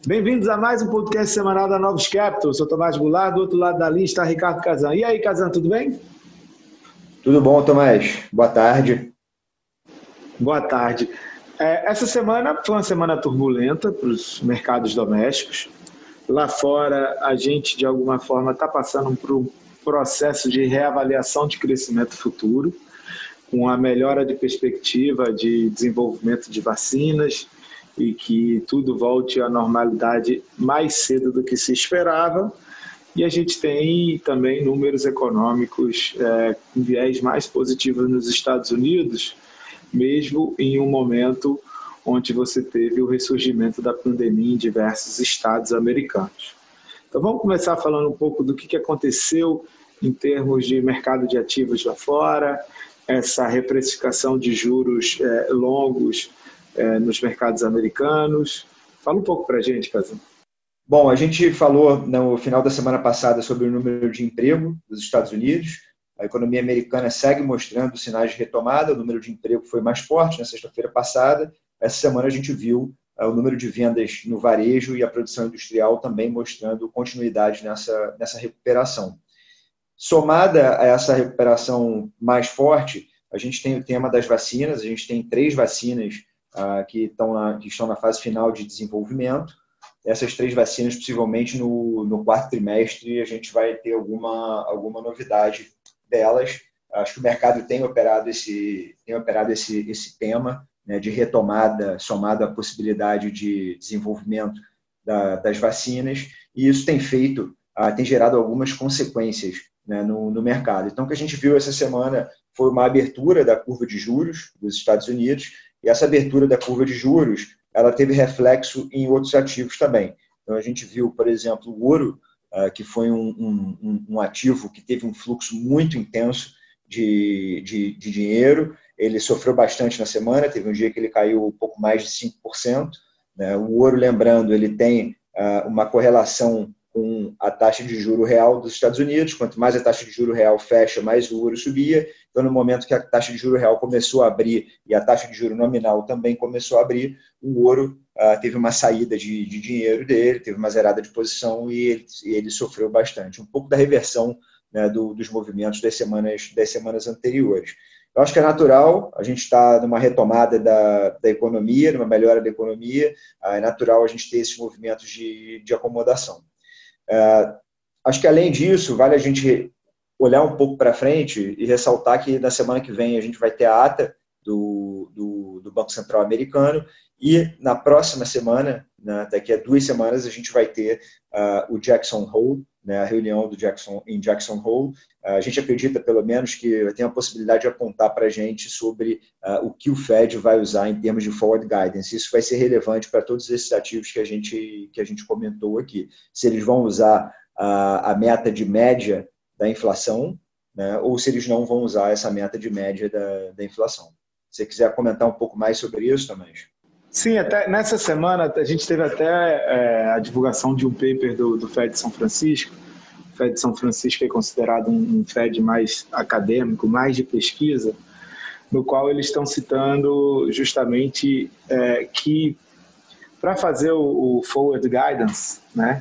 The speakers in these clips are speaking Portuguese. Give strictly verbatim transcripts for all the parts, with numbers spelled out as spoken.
Bem-vindos a mais um podcast semanal da Novos Capital. Eu sou Tomás Goulart, do outro lado da linha está Ricardo Kazan. E aí, Kazan, tudo bem? Tudo bom, Tomás? Boa tarde. Boa tarde. É, essa semana foi uma semana turbulenta para os mercados domésticos. Lá fora, a gente, de alguma forma, está passando por um processo de reavaliação de crescimento futuro, com a melhora de perspectiva de desenvolvimento de vacinas e que tudo volte à normalidade mais cedo do que se esperava. E a gente tem também números econômicos é, com viés mais positivo nos Estados Unidos, mesmo em um momento onde você teve o ressurgimento da pandemia em diversos estados americanos. Então vamos começar falando um pouco do que aconteceu em termos de mercado de ativos lá fora, essa reprecificação de juros é, longos é, nos mercados americanos. Fala um pouco para a gente, Kazan. Bom, a gente falou no final da semana passada sobre o número de emprego dos Estados Unidos. A economia americana segue mostrando sinais de retomada, o número de emprego foi mais forte na sexta-feira passada. Essa semana a gente viu uh, o número de vendas no varejo e a produção industrial também mostrando continuidade nessa, nessa recuperação. Somada a essa recuperação mais forte, a gente tem o tema das vacinas, a gente tem três vacinas uh, que, estão na, que estão na fase final de desenvolvimento. Essas três vacinas, possivelmente no, no quarto trimestre, a gente vai ter alguma, alguma novidade delas. Acho que o mercado tem operado esse, tem operado esse, esse tema, né, de retomada, somado à possibilidade de desenvolvimento da, das vacinas, e isso tem feito, ah, tem gerado algumas consequências, né, no, no mercado. Então, o que a gente viu essa semana foi uma abertura da curva de juros dos Estados Unidos, e essa abertura da curva de juros ela teve reflexo em outros ativos também. Então, a gente viu, por exemplo, o ouro, que foi um, um, um ativo que teve um fluxo muito intenso de, de, de dinheiro. Ele sofreu bastante na semana, teve um dia que ele caiu um pouco mais de cinco por cento. Né? O ouro, lembrando, ele tem uh, uma correlação com a taxa de juro real dos Estados Unidos. Quanto mais a taxa de juro real fecha, mais o ouro subia. Então, no momento que a taxa de juro real começou a abrir e a taxa de juro nominal também começou a abrir, o ouro uh, teve uma saída de, de dinheiro dele, teve uma zerada de posição e ele, e ele sofreu bastante. Um pouco da reversão, né, do, dos movimentos das semanas, das semanas anteriores. Eu acho que é natural, a gente está numa retomada da, da economia, numa melhora da economia, uh, é natural a gente ter esses movimentos de, de acomodação. Uh, acho que, além disso, vale a gente olhar um pouco para frente e ressaltar que na semana que vem a gente vai ter a ata do, do, do Banco Central americano e na próxima semana, né, daqui a duas semanas, a gente vai ter uh, o Jackson Hole, né, a reunião do Jackson, em Jackson Hole. Uh, a gente acredita, pelo menos, que tem a possibilidade de apontar para a gente sobre uh, o que o Fed vai usar em termos de forward guidance. Isso vai ser relevante para todos esses ativos que a gente, que a gente comentou aqui. Se eles vão usar a, a meta de média da inflação, né, ou se eles não vão usar essa meta de média da, da inflação. Se você quiser comentar um pouco mais sobre isso, Tomás. Sim, até nessa semana a gente teve até é, a divulgação de um paper do, do Fed de São Francisco. O Fed de São Francisco é considerado um, um Fed mais acadêmico, mais de pesquisa, no qual eles estão citando justamente é, que para fazer o, o forward guidance, né,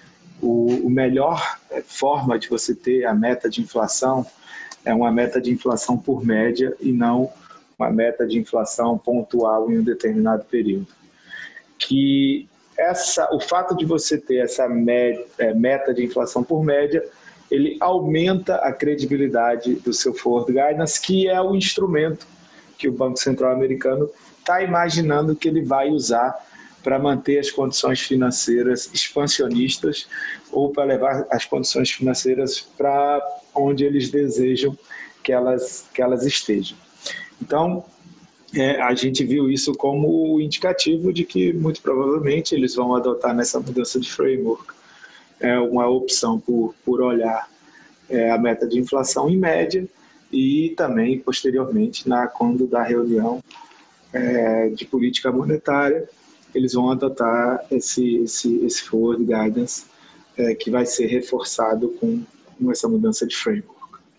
o, o melhor forma de você ter a meta de inflação é uma meta de inflação por média e não uma meta de inflação pontual em um determinado período. Que essa, o fato de você ter essa meta de inflação por média, ele aumenta a credibilidade do seu forward guidance, que é o instrumento que o Banco Central americano está imaginando que ele vai usar para manter as condições financeiras expansionistas ou para levar as condições financeiras para onde eles desejam que elas, que elas estejam. Então, é, a gente viu isso como indicativo de que, muito provavelmente, eles vão adotar nessa mudança de framework é, uma opção por, por olhar é, a meta de inflação em média e também, posteriormente, na, quando da reunião é, de política monetária, eles vão adotar esse, esse, esse forward guidance é, que vai ser reforçado com, com essa mudança de framework.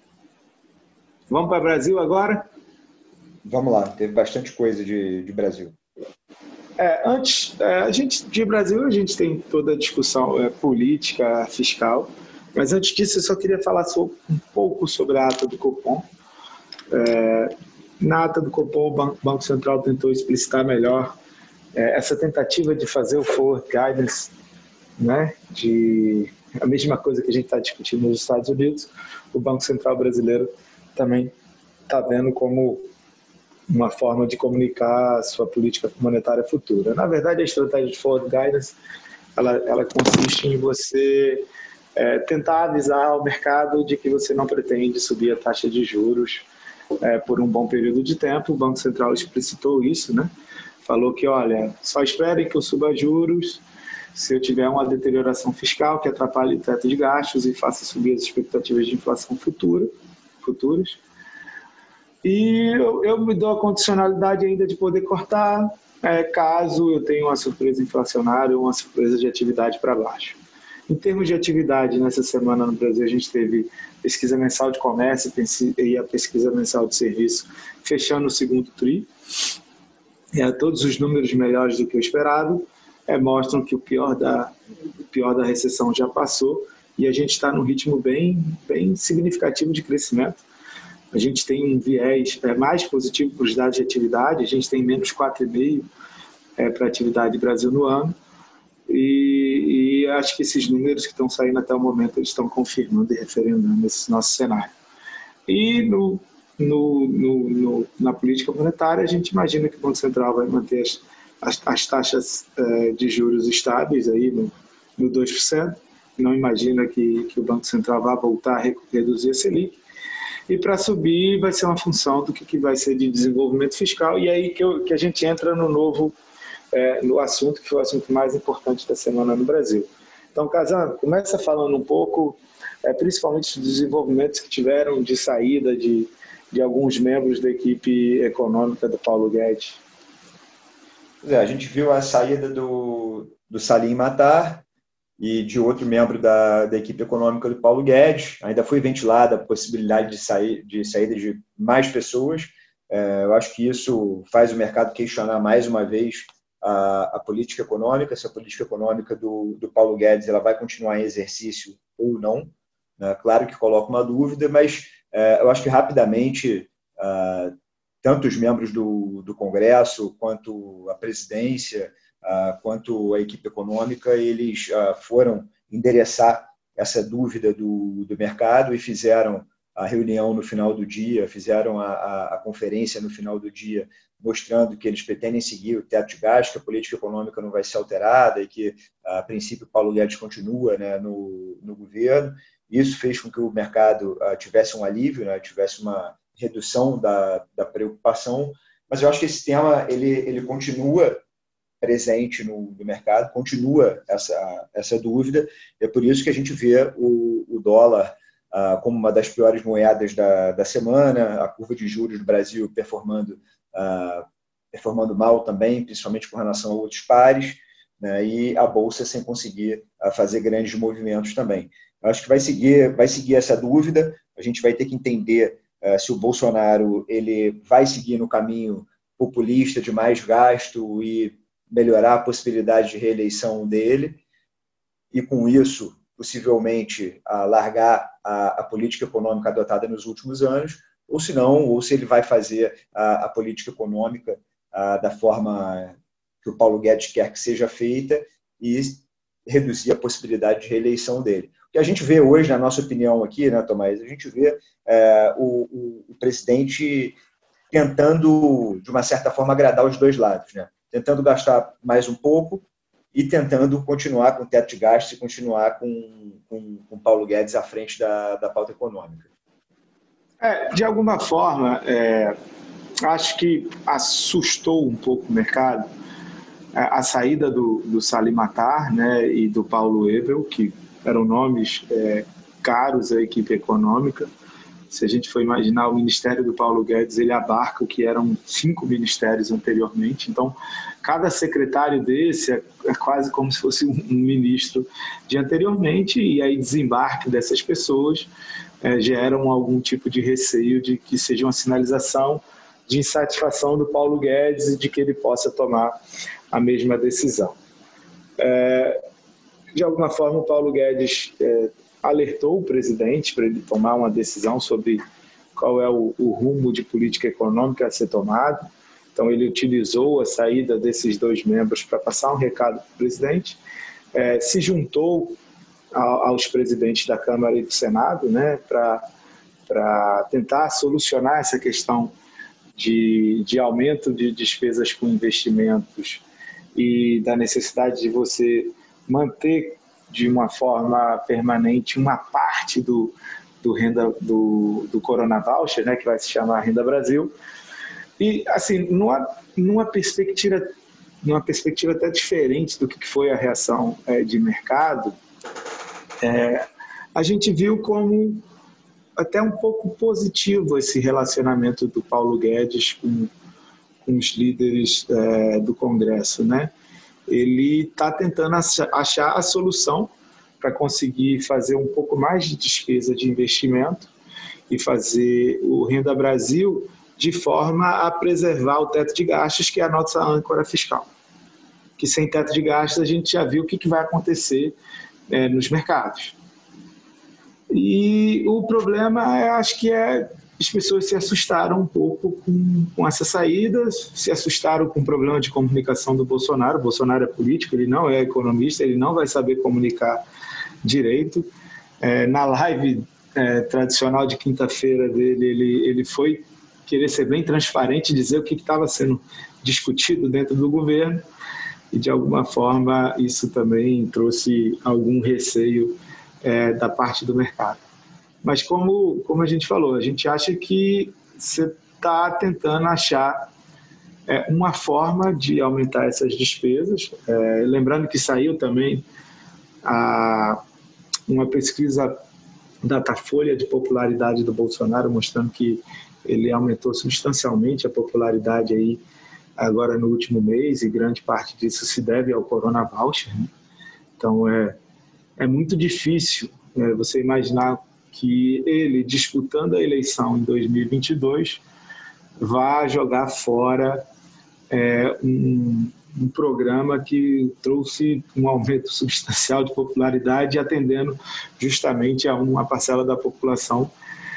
Vamos para o Brasil agora? Vamos lá, teve bastante coisa de, de Brasil. É, antes, é, a gente, de Brasil, a gente tem toda a discussão é, política, fiscal, mas antes disso eu só queria falar so, um pouco sobre a ata do Copom. É, na ata do Copom, o Banco, Banco Central tentou explicitar melhor é, essa tentativa de fazer o forward guidance, né, de a mesma coisa que a gente está discutindo nos Estados Unidos, o Banco Central brasileiro também está vendo como uma forma de comunicar a sua política monetária futura. Na verdade, a estratégia de forward guidance ela, ela consiste em você é, tentar avisar ao mercado de que você não pretende subir a taxa de juros é, por um bom período de tempo. O Banco Central explicitou isso, né? Falou que, olha, só esperem que eu suba juros se eu tiver uma deterioração fiscal que atrapalhe o teto de gastos e faça subir as expectativas de inflação futura, futuras. E eu, eu me dou a condicionalidade ainda de poder cortar é, caso eu tenha uma surpresa inflacionária ou uma surpresa de atividade para baixo. Em termos de atividade, nessa semana no Brasil a gente teve pesquisa mensal de comércio e a pesquisa mensal de serviço fechando o segundo tri. É, todos os números melhores do que o esperado. É, mostram que o pior, da, o pior da recessão já passou e a gente está num ritmo bem, bem significativo de crescimento. A gente tem um viés é, mais positivo para os dados de atividade, a gente tem menos quatro vírgula cinco é, para a atividade Brasil no ano e, e acho que esses números que estão saindo até o momento eles estão confirmando e referendando esse nosso cenário. E no, no, no, no, na política monetária a gente imagina que o Banco Central vai manter as As, as taxas eh, de juros estáveis aí no, no dois por cento, não imagina que, que o Banco Central vá voltar a reduzir a Selic, e para subir vai ser uma função do que, que vai ser de desenvolvimento fiscal, e aí que, eu, que a gente entra no novo, eh, no assunto que foi o assunto mais importante da semana no Brasil. Então, Kazan, começa falando um pouco, eh, principalmente dos desenvolvimentos que tiveram de saída de, de alguns membros da equipe econômica do Paulo Guedes. É, a gente viu a saída do, do Salim Matar e de outro membro da, da equipe econômica do Paulo Guedes. Ainda foi ventilada a possibilidade de, sair, de saída de mais pessoas. É, eu acho que isso faz o mercado questionar mais uma vez a, a política econômica, se a política econômica do, do Paulo Guedes ela vai continuar em exercício ou não. Né? Claro que coloca uma dúvida, mas é, eu acho que rapidamente Uh, tanto os membros do, do Congresso, quanto a presidência, uh, quanto a equipe econômica, eles uh, foram endereçar essa dúvida do, do mercado e fizeram a reunião no final do dia, fizeram a, a, a conferência no final do dia, mostrando que eles pretendem seguir o teto de gastos, que a política econômica não vai ser alterada e que, a princípio, Paulo Guedes continua, né, no, no governo. Isso fez com que o mercado uh, tivesse um alívio, né, tivesse uma redução da, da preocupação, mas eu acho que esse tema ele, ele continua presente no, no mercado, continua essa, essa dúvida, é por isso que a gente vê o, o dólar ah, como uma das piores moedas da, da semana, a curva de juros do Brasil performando, ah, performando mal também, principalmente com relação a outros pares, né, e a Bolsa sem conseguir ah, fazer grandes movimentos também. Eu acho que vai seguir, vai seguir essa dúvida, a gente vai ter que entender se o Bolsonaro ele vai seguir no caminho populista de mais gasto e melhorar a possibilidade de reeleição dele, e com isso, possivelmente, largar a, a política econômica adotada nos últimos anos, ou se não, ou se ele vai fazer a, a política econômica a, da forma que o Paulo Guedes quer que seja feita e reduzir a possibilidade de reeleição dele. O que a gente vê hoje, na nossa opinião aqui, né, Tomás, a gente vê é, o, o, o presidente tentando, de uma certa forma, agradar os dois lados, né? Tentando gastar mais um pouco e tentando continuar com o teto de gastos e continuar com, com, com Paulo Guedes à frente da, da pauta econômica. É, de alguma forma, é, acho que assustou um pouco o mercado a, a saída do, do Salim Matar, né, e do Paulo Ebel, que eram nomes é, caros à equipe econômica. Se a gente for imaginar o ministério do Paulo Guedes, ele abarca o que eram cinco ministérios anteriormente. Então, cada secretário desse é, é quase como se fosse um, um ministro de anteriormente, e aí desembarque dessas pessoas é, geram algum tipo de receio de que seja uma sinalização de insatisfação do Paulo Guedes e de que ele possa tomar a mesma decisão. É, de alguma forma, o Paulo Guedes é, alertou o presidente para ele tomar uma decisão sobre qual é o, o rumo de política econômica a ser tomado. Então, ele utilizou a saída desses dois membros para passar um recado para o presidente, é, se juntou a, aos presidentes da Câmara e do Senado, né, para tentar solucionar essa questão de, de aumento de despesas com investimentos e da necessidade de você manter de uma forma permanente uma parte do, do, renda, do, do Corona Voucher, né, que vai se chamar Renda Brasil. E, assim, numa, numa, perspectiva, numa perspectiva até diferente do que foi a reação é, de mercado, é, a gente viu como até um pouco positivo esse relacionamento do Paulo Guedes com, com os líderes é, do Congresso, né? Ele está tentando achar a solução para conseguir fazer um pouco mais de despesa de investimento e fazer o Renda Brasil de forma a preservar o teto de gastos, que é a nossa âncora fiscal. Que sem teto de gastos a gente já viu o que, que vai acontecer é, nos mercados. E o problema, eu acho que é as pessoas se assustaram um pouco com, com essa saída, se assustaram com o problema de comunicação do Bolsonaro. O Bolsonaro é político, ele não é economista, ele não vai saber comunicar direito. É, na live é, tradicional de quinta-feira dele, ele, ele foi querer ser bem transparente, dizer o que estava sendo discutido dentro do governo, e de alguma forma isso também trouxe algum receio é, da parte do mercado. Mas como, como a gente falou, a gente acha que você está tentando achar é, uma forma de aumentar essas despesas, é, lembrando que saiu também a, uma pesquisa Datafolha de popularidade do Bolsonaro, mostrando que ele aumentou substancialmente a popularidade aí agora no último mês, e grande parte disso se deve ao Corona Voucher, né? Então é, é muito difícil é, você imaginar que ele, disputando a eleição em dois mil e vinte e dois, vá jogar fora é, um, um programa que trouxe um aumento substancial de popularidade, atendendo justamente a uma parcela da população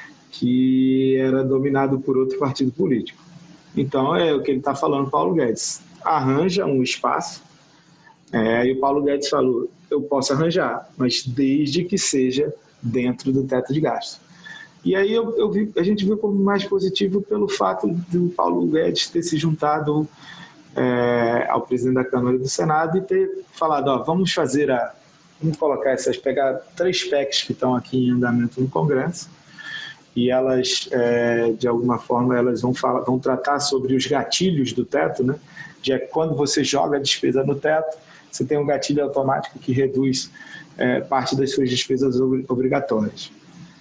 que era dominado por outro partido político. Então, é o que ele está falando, Paulo Guedes. Arranja um espaço, é, e o Paulo Guedes falou, eu posso arranjar, mas desde que seja dentro do teto de gasto. E aí eu, eu vi, a gente viu como mais positivo pelo fato do Paulo Guedes ter se juntado é, ao presidente da Câmara e do Senado e ter falado, ó, vamos fazer a... Vamos colocar essas, pegar três P E Cs que estão aqui em andamento no Congresso, e elas, é, de alguma forma, elas vão, falar, vão tratar sobre os gatilhos do teto, né? De quando você joga a despesa no teto, você tem um gatilho automático que reduz é, parte das suas despesas obrigatórias.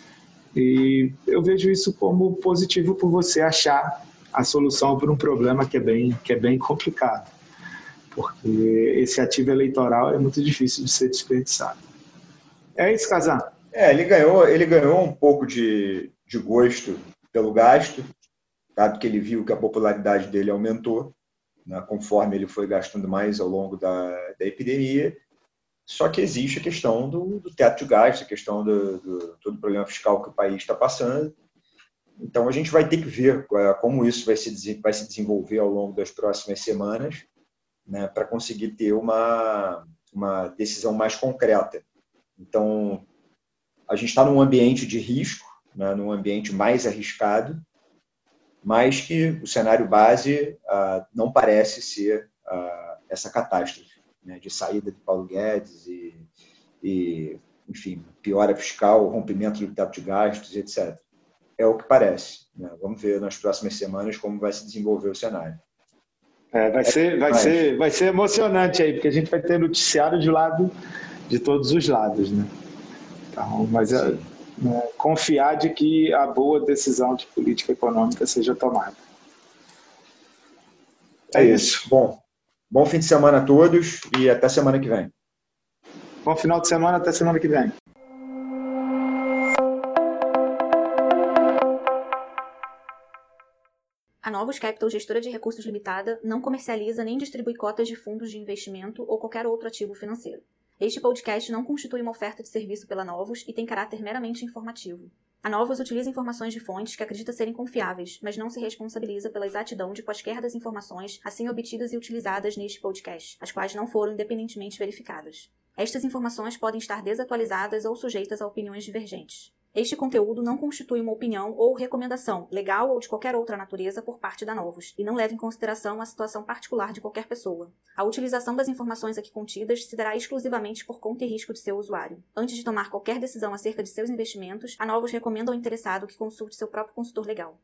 E eu vejo isso como positivo por você achar a solução para um problema que é bem, que é bem complicado, porque esse ativo eleitoral é muito difícil de ser desperdiçado. É isso, Kazan? É, ele ganhou, ele ganhou um pouco de, de gosto pelo gasto, dado que ele viu que a popularidade dele aumentou, né, conforme ele foi gastando mais ao longo da, da epidemia. Só que existe a questão do, do teto de gasto, a questão do, do todo o problema fiscal que o país está passando. Então, a gente vai ter que ver como isso vai se, vai se desenvolver ao longo das próximas semanas, né, para conseguir ter uma, uma decisão mais concreta. Então, a gente está num ambiente de risco, né, num ambiente mais arriscado, mas que o cenário base ah, não parece ser ah, essa catástrofe, né, de saída de Paulo Guedes e, e, enfim, piora fiscal, rompimento do teto de gastos, etcétera. É o que parece, né? Vamos ver nas próximas semanas como vai se desenvolver o cenário. É, vai, ser, vai, ser, vai ser emocionante aí, porque a gente vai ter noticiário de lado, de todos os lados, né? Então, mas é, é, confiar de que a boa decisão de política econômica seja tomada. É, é isso. isso. Bom, bom fim de semana a todos e até semana que vem. Bom final de semana, até semana que vem. A Novos Capital, gestora de recursos limitada, não comercializa nem distribui cotas de fundos de investimento ou qualquer outro ativo financeiro. Este podcast não constitui uma oferta de serviço pela Novos e tem caráter meramente informativo. A Novos utiliza informações de fontes que acredita serem confiáveis, mas não se responsabiliza pela exatidão de quaisquer das informações assim obtidas e utilizadas neste podcast, as quais não foram independentemente verificadas. Estas informações podem estar desatualizadas ou sujeitas a opiniões divergentes. Este conteúdo não constitui uma opinião ou recomendação, legal ou de qualquer outra natureza, por parte da Novos, e não leva em consideração a situação particular de qualquer pessoa. A utilização das informações aqui contidas se dará exclusivamente por conta e risco de seu usuário. Antes de tomar qualquer decisão acerca de seus investimentos, a Novos recomenda ao interessado que consulte seu próprio consultor legal.